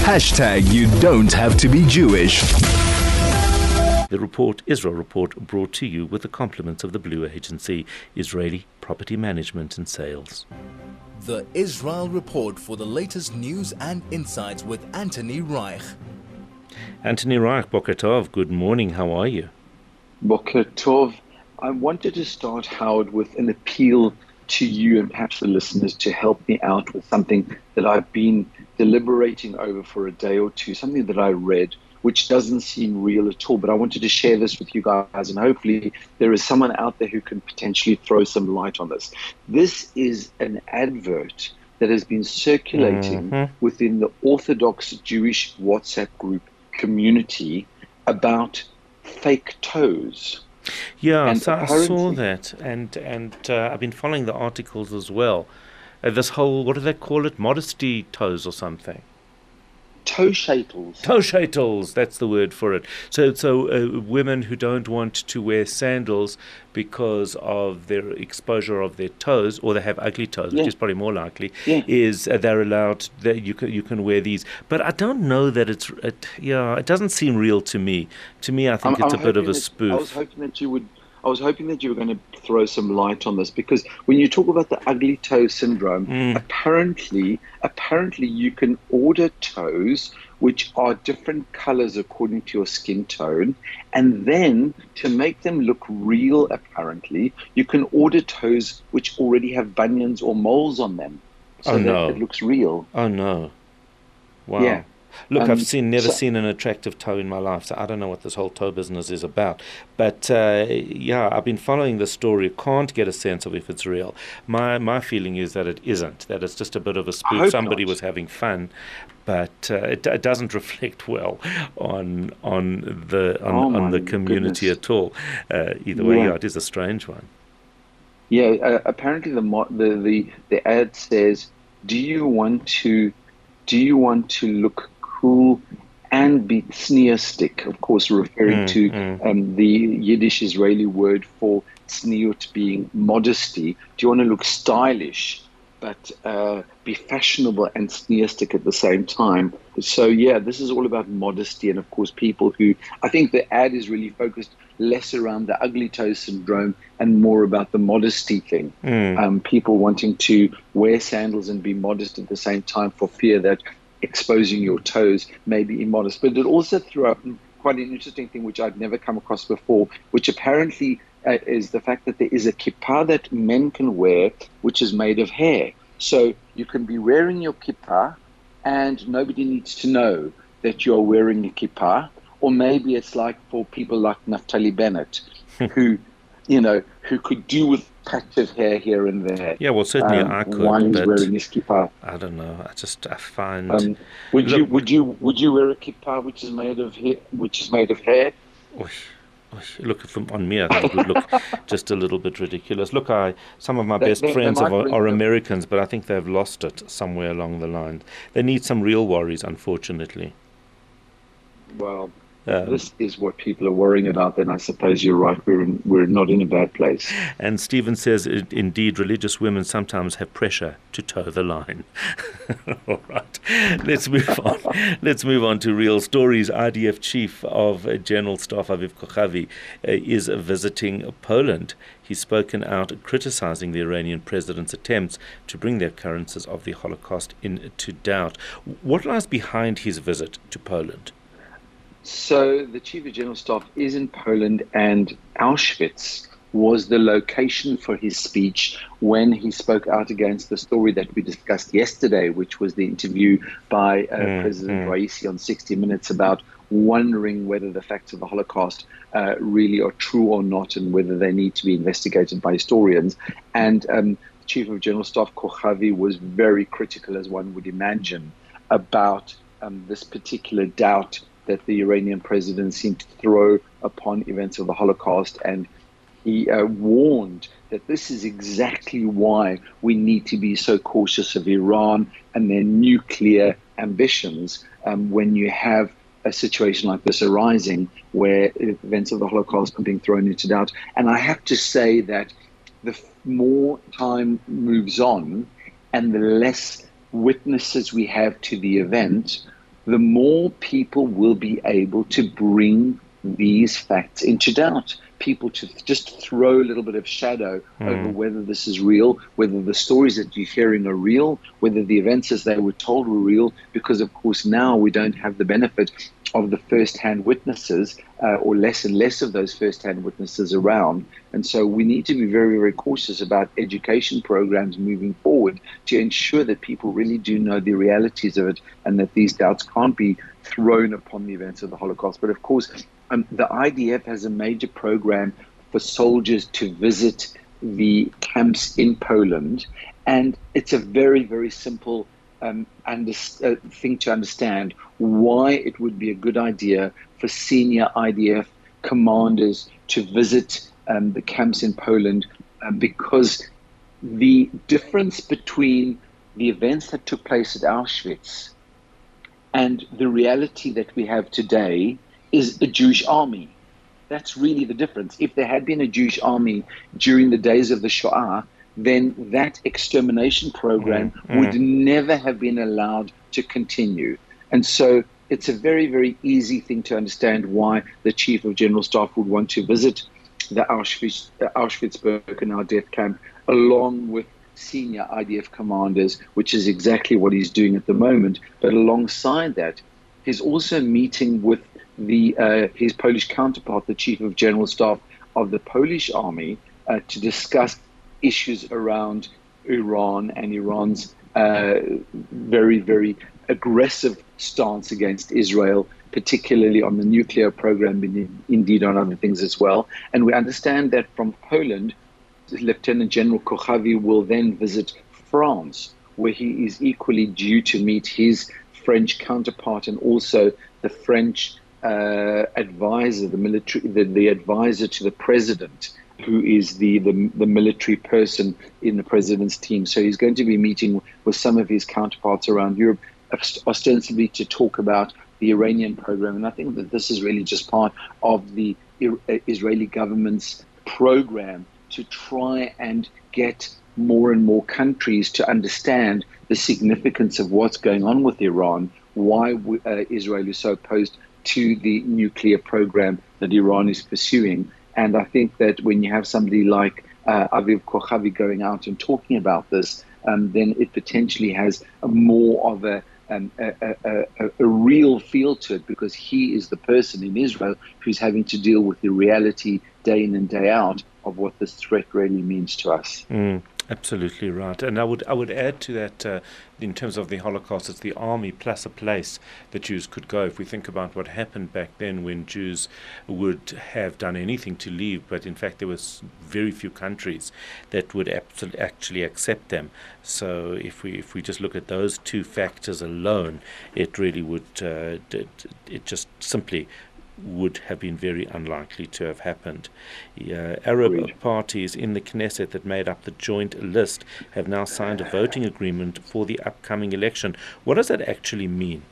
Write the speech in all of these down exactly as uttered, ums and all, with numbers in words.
Hashtag you don't have to be Jewish. The report, Israel Report, brought to you with the compliments of the Blue Agency, Israeli Property Management and Sales. The Israel Report for the latest news and insights with Anthony Reich. Anthony Reich, Boker Tov, good morning. How are you? Boker Tov. I wanted to start, Howard, with an appeal to you and perhaps the listeners to help me out with something that I've been deliberating over for a day or two, something that I read, which doesn't seem real at all. But I wanted to share this with you guys, and hopefully there is someone out there who can potentially throw some light on this. This is an advert that has been circulating mm-hmm. within the Orthodox Jewish WhatsApp group community about fake toes. Yeah, and so I saw that, and and uh, I've been following the articles as well. Uh, this whole, what do they call it, modesty toes or something? Toe shatels. Toe shatels, that's the word for it. So so uh, women who don't want to wear sandals because of their exposure of their toes, or they have ugly toes, yeah. which is probably more likely, yeah. is uh, they're allowed, that you can, you can wear these. But I don't know that it's, it, yeah, it doesn't seem real to me. To me, I think I'm, it's I'm a bit of a that, spoof. I was hoping that you would I was hoping that you were going to throw some light on this, because when you talk about the ugly toe syndrome, mm. apparently, apparently you can order toes which are different colors according to your skin tone, and then to make them look real, apparently, you can order toes which already have bunions or moles on them, so oh, that no. it looks real. Oh no! Wow. Yeah. Look, Um, I've seen never so- seen an attractive toe in my life, so I don't know what this whole toe business is about. But uh, yeah, I've been following the story. Can't get a sense of if it's real. My my feeling is that it isn't. That it's just a bit of a I spoof. hope Somebody not. was having fun, but uh, it, it doesn't reflect well on on the on, Oh, on my the community goodness. at all. Uh, either way, Yeah. yeah, it is a strange one. Yeah, uh, apparently the, mo- the the the ad says, "Do you want to, do you want to look cool and be tzniustik?" Of course, referring Mm, to mm. um, the Yiddish Israeli word for tzniut being modesty. Do you want to look stylish, but uh, be fashionable and tzniustik at the same time? So yeah, this is all about modesty, and of course, people who, I think the ad is really focused less around the ugly toe syndrome and more about the modesty thing. Mm. Um, people wanting to wear sandals and be modest at the same time for fear that exposing your toes may be immodest. But it also threw up quite an interesting thing which I'd never come across before, which apparently uh, is the fact that there is a kippah that men can wear which is made of hair. So you can be wearing your kippah and nobody needs to know that you're wearing a kippah. Or maybe it's like for people like Naftali Bennett, who, you know, who could do with patch of hair here and there. Yeah, well, certainly um, I could, while he's but wearing his kippah. I don't know. I just I find. Um, would Look- you would you would you wear a kippah which is made of hair? Which is made of hair? Oy, oy, Look, from on me, I think it would look just a little bit ridiculous. Look, I some of my They- best they- they friends might are, bring are them- Americans, but I think they've lost it somewhere along the line. They need some real worries, unfortunately. Well, Um, this is what people are worrying about. Then I suppose you're right. We're in, we're not in a bad place. And Stephen says, "I- indeed, religious women sometimes have pressure to toe the line." All right, let's move on. Let's move on to real stories. I D F Chief of uh, General Staff Aviv Kochavi uh, is visiting Poland. He's spoken out criticizing the Iranian president's attempts to bring the occurrences of the Holocaust into doubt. What lies behind his visit to Poland? So the Chief of General Staff is in Poland, and Auschwitz was the location for his speech when he spoke out against the story that we discussed yesterday, which was the interview by uh, Mm, President mm. Raisi on sixty minutes about wondering whether the facts of the Holocaust uh, really are true or not, and whether they need to be investigated by historians. And um, the Chief of General Staff, Kochavi, was very critical, as one would imagine, about um, this particular doubt that the Iranian president seemed to throw upon events of the Holocaust. And he uh, warned that this is exactly why we need to be so cautious of Iran and their nuclear ambitions um, when you have a situation like this arising, where events of the Holocaust are being thrown into doubt. And I have to say that the more time moves on and the less witnesses we have to the event, the more people will be able to bring these facts into doubt. People to just throw a little bit of shadow mm. over whether this is real, whether the stories that you're hearing are real, whether the events as they were told were real, because of course now we don't have the benefit of the first-hand witnesses, uh, or less and less of those first-hand witnesses around. And so we need to be very, very cautious about education programs moving forward to ensure that people really do know the realities of it and that these doubts can't be thrown upon the events of the Holocaust. But of course, um, the I D F has a major program for soldiers to visit the camps in Poland. And it's a very, very simple Um, and uh, thing to understand why it would be a good idea for senior I D F commanders to visit um, the camps in Poland, uh, because the difference between the events that took place at Auschwitz and the reality that we have today is a Jewish army. That's really the difference. If there had been a Jewish army during the days of the Shoah, then that extermination program mm, mm. would never have been allowed to continue. And so it's a very, very easy thing to understand why the Chief of General Staff would want to visit the Auschwitz, the Auschwitz-Birkenau death camp along with senior I D F commanders, which is exactly what he's doing at the moment. But alongside that, he's also meeting with the uh, his Polish counterpart, the Chief of General Staff of the Polish Army, uh, to discuss issues around Iran and Iran's uh, very, very aggressive stance against Israel, particularly on the nuclear program, and indeed on other things as well. And we understand that from Poland, Lieutenant General Kochavi will then visit France, where he is equally due to meet his French counterpart and also the French uh, advisor, the military, the, the advisor to the president, who is the, the the military person in the president's team. So he's going to be meeting with some of his counterparts around Europe, ostensibly to talk about the Iranian program. And I think that this is really just part of the Israeli government's program to try and get more and more countries to understand the significance of what's going on with Iran, why uh, Israel is so opposed to the nuclear program that Iran is pursuing. And I think that when you have somebody like uh, Aviv Kochavi going out and talking about this, um, then it potentially has a more of a, um, a, a, a, a real feel to it, because he is the person in Israel who's having to deal with the reality day in and day out of what this threat really means to us. Mm. Absolutely right. And I would I would add to that, uh, in terms of the Holocaust, it's the army plus a place that Jews could go. If we think about what happened back then when Jews would have done anything to leave, but in fact there was very few countries that would absolutely actually accept them. So if we if we just look at those two factors alone, it really would, uh, it, it just simply would have been very unlikely to have happened. Uh, Arab Agreed. Parties in the Knesset that made up the joint list have now signed a voting agreement for the upcoming election. What does that actually mean?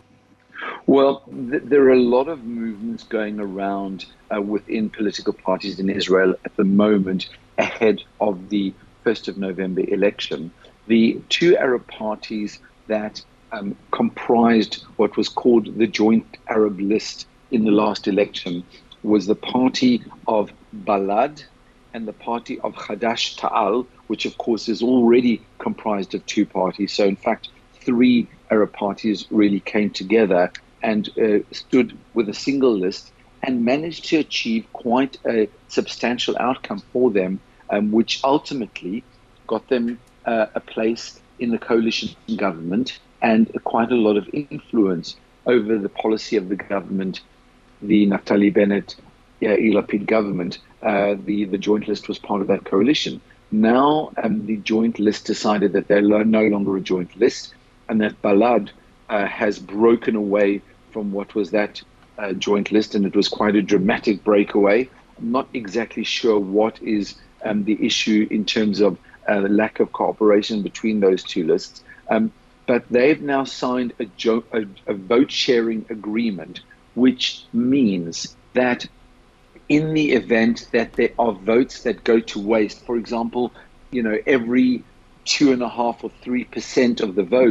Well, th- there are a lot of movements going around uh, within political parties in Israel at the moment ahead of the first of November election. The two Arab parties that um, comprised what was called the Joint Arab List in the last election was the party of Balad and the party of Hadash Ta'al, which of course is already comprised of two parties. So in fact, three Arab parties really came together and uh, stood with a single list and managed to achieve quite a substantial outcome for them, um, which ultimately got them uh, a place in the coalition government and quite a lot of influence over the policy of the government, the Naftali Bennett, Yair Lapid government. Uh, the, the joint list was part of that coalition. Now um, the joint list decided that they're no longer a joint list and that Balad uh, has broken away from what was that uh, joint list, and it was quite a dramatic breakaway. I'm not exactly sure what is um, the issue in terms of uh, the lack of cooperation between those two lists, um, but they've now signed a, jo- a, a vote-sharing agreement, which means that in the event that there are votes that go to waste, for example, you know, every two and a half or three percent of the vote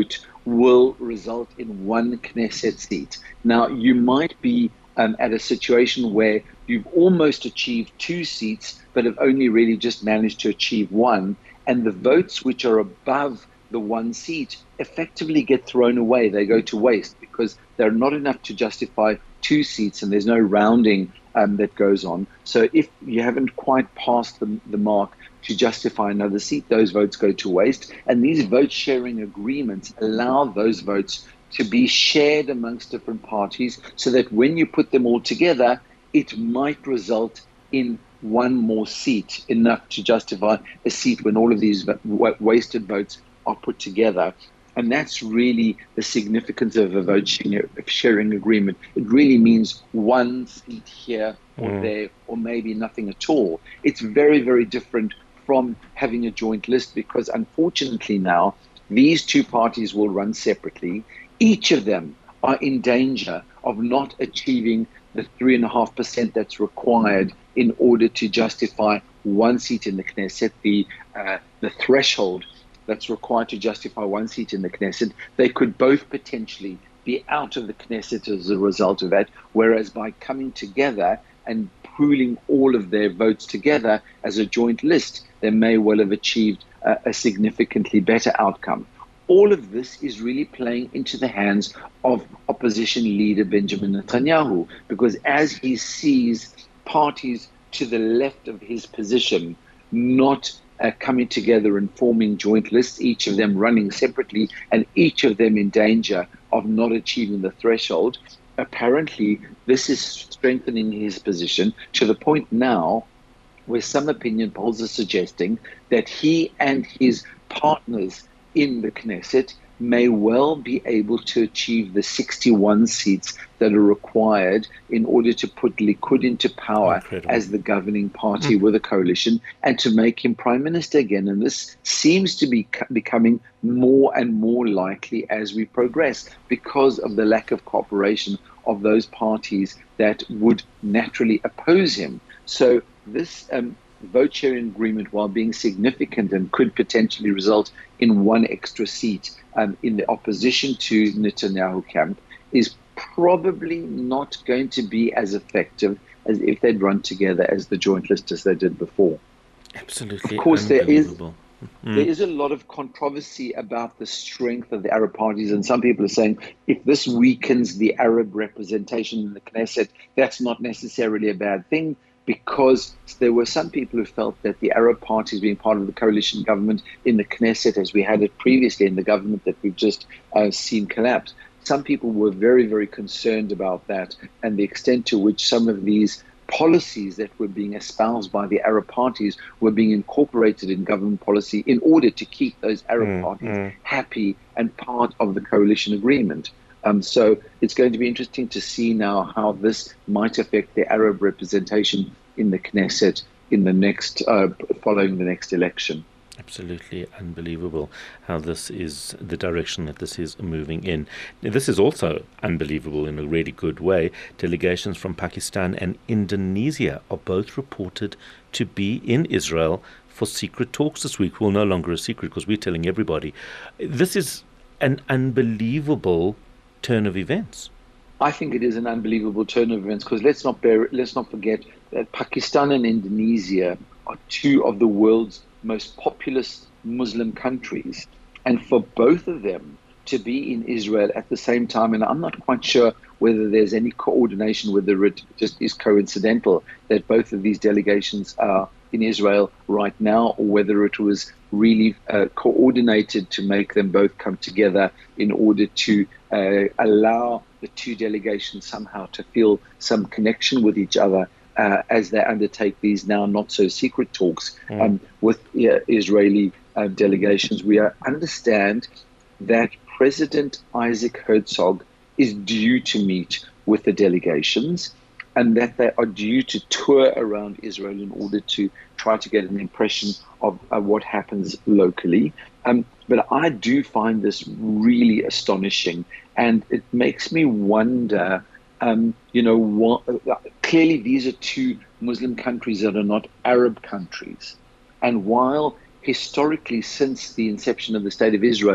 will result in one Knesset seat. Now, you might be um, at a situation where you've almost achieved two seats, but have only really just managed to achieve one, and the votes which are above the one seat effectively get thrown away. They go to waste because they're not enough to justify two seats, and there's no rounding um, that goes on. So if you haven't quite passed the, the mark to justify another seat, those votes go to waste. And these vote-sharing agreements allow those votes to be shared amongst different parties so that when you put them all together, it might result in one more seat, enough to justify a seat when all of these wasted votes are put together. And that's really the significance of a vote sharing agreement. It really means one seat here or mm. there, or maybe nothing at all. It's very, very different from having a joint list, because unfortunately now these two parties will run separately. Each of them are in danger of not achieving the three and a half percent that's required in order to justify one seat in the Knesset, the uh, the threshold that's required to justify one seat in the Knesset. They could both potentially be out of the Knesset as a result of that, whereas by coming together and pooling all of their votes together as a joint list, they may well have achieved a, a significantly better outcome. All of this is really playing into the hands of opposition leader Benjamin Netanyahu, because as he sees parties to the left of his position not uh, coming together and forming joint lists, each of them running separately and each of them in danger of not achieving the threshold, apparently this is strengthening his position to the point now where some opinion polls are suggesting that he and his partners in the Knesset may well be able to achieve the sixty-one seats that are required in order to put Likud into power Incredible. as the governing party mm. with a coalition and to make him prime minister again. And this seems to be becoming more and more likely as we progress because of the lack of cooperation of those parties that would naturally oppose him. So this um, vote sharing agreement, while being significant and could potentially result in one extra seat um, in the opposition to Netanyahu camp, is probably not going to be as effective as if they'd run together as the joint list as they did before. Absolutely. Of course, there is mm. there is a lot of controversy about the strength of the Arab parties, and some people are saying if this weakens the Arab representation in the Knesset, that's not necessarily a bad thing, because there were some people who felt that the Arab parties being part of the coalition government in the Knesset, as we had it previously in the government that we've just uh, seen collapse, some people were very, very concerned about that and the extent to which some of these policies that were being espoused by the Arab parties were being incorporated in government policy in order to keep those Arab mm, parties mm. happy and part of the coalition agreement. Um, so it's going to be interesting to see now how this might affect the Arab representation in the Knesset in the next, uh, following the next election. Absolutely unbelievable how this is the direction that this is moving in. This is also unbelievable in a really good way. Delegations from Pakistan and Indonesia are both reported to be in Israel for secret talks this week. Well, no longer a secret because we're telling everybody. This is an unbelievable turn of events. I think it is an unbelievable turn of events because let's not bear, let's not forget that Pakistan and Indonesia are two of the world's most populous Muslim countries, and for both of them to be in Israel at the same time, and I'm not quite sure whether there's any coordination, whether it just is coincidental that both of these delegations are in Israel right now, or whether it was really uh, coordinated to make them both come together in order to uh, allow the two delegations somehow to feel some connection with each other uh, as they undertake these now not so secret talks mm. um, with uh, Israeli uh, delegations. We are, understand that President Isaac Herzog is due to meet with the delegations, and that they are due to tour around Israel in order to try to get an impression of uh, what happens locally. Um, but I do find this really astonishing, and it makes me wonder, um, you know, what, uh, clearly these are two Muslim countries that are not Arab countries. And while historically, since the inception of the State of Israel,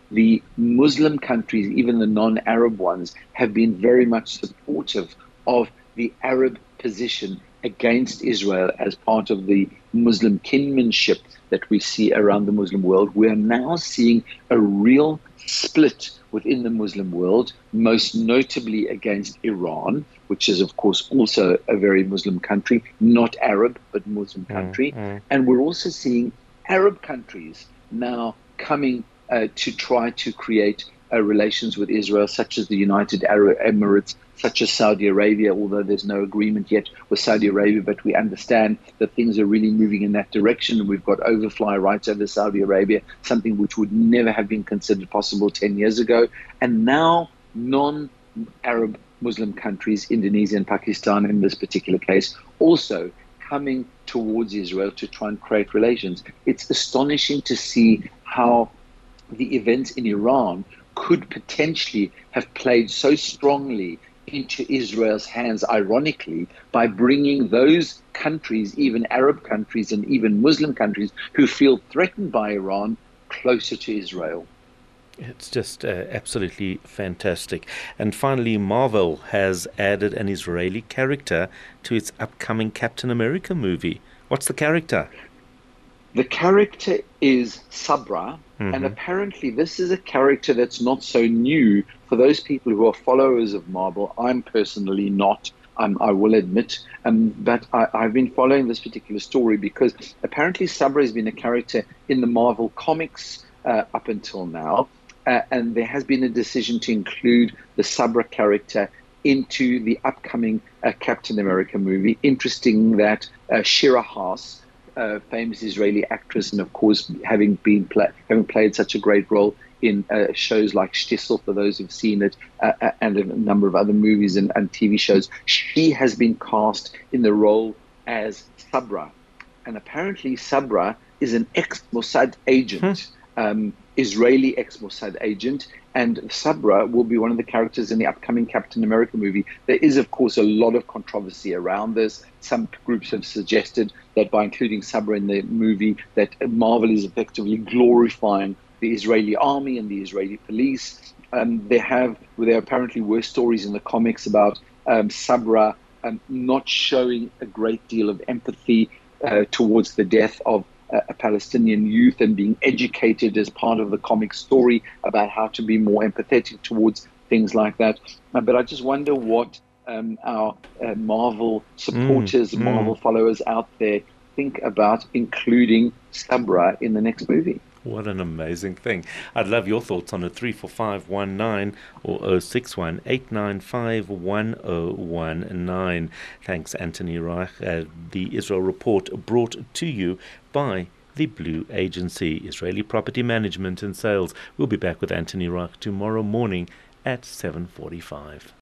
the Muslim countries, even the non-Arab ones, have been very much supportive of the Arab position against Israel as part of the Muslim kinship that we see around the Muslim world. We are now seeing a real split within the Muslim world, most notably against Iran, which is, of course, also a very Muslim country, not Arab, but Muslim country. Mm, mm. And we're also seeing Arab countries now coming uh, to try to create uh, relations with Israel, such as the United Arab Emirates, such as Saudi Arabia, although there's no agreement yet with Saudi Arabia, but we understand that things are really moving in that direction. We've got overfly rights over Saudi Arabia, something which would never have been considered possible ten years ago. And now non-Arab Muslim countries, Indonesia and Pakistan in this particular case, also coming towards Israel to try and create relations. It's astonishing to see how the events in Iran could potentially have played so strongly into Israel's hands, ironically, by bringing those countries, even Arab countries and even Muslim countries who feel threatened by Iran, closer to Israel. It's just uh, absolutely fantastic. And finally, Marvel has added an Israeli character to its upcoming Captain America movie. What's the character? The character is Sabra, mm-hmm. and apparently this is a character that's not so new for those people who are followers of Marvel. I'm personally not, um, I will admit, um, but I, I've been following this particular story because apparently Sabra has been a character in the Marvel comics uh, up until now. Uh, and there has been a decision to include the Sabra character into the upcoming uh, Captain America movie. Interesting that uh, Shira Haas, uh, famous Israeli actress, and of course having been play- having played such a great role in uh, shows like Shtisel, for those who've seen it, uh, and a number of other movies and, and T V shows, she has been cast in the role as Sabra. And apparently Sabra is an ex-Mossad agent. Hmm. Um, Israeli ex-Mossad agent, and Sabra will be one of the characters in the upcoming Captain America movie. There is, of course, a lot of controversy around this. Some groups have suggested that by including Sabra in the movie, that Marvel is effectively glorifying the Israeli army and the Israeli police. Um, they have, there apparently were stories in the comics about um, Sabra um, not showing a great deal of empathy uh, towards the death of a Palestinian youth and being educated as part of the comic story about how to be more empathetic towards things like that. Uh, but I just wonder what um, our uh, Marvel supporters, mm, Marvel mm. followers out there think about including Sabra in the next movie. What an amazing thing. I'd love your thoughts on it. three four five one nine or zero six one eight nine five one zero one nine. Thanks, Anthony Reich. Uh, the Israel Report brought to you by the Blue Agency, Israeli Property Management and Sales. We'll be back with Anthony Reich tomorrow morning at seven forty-five.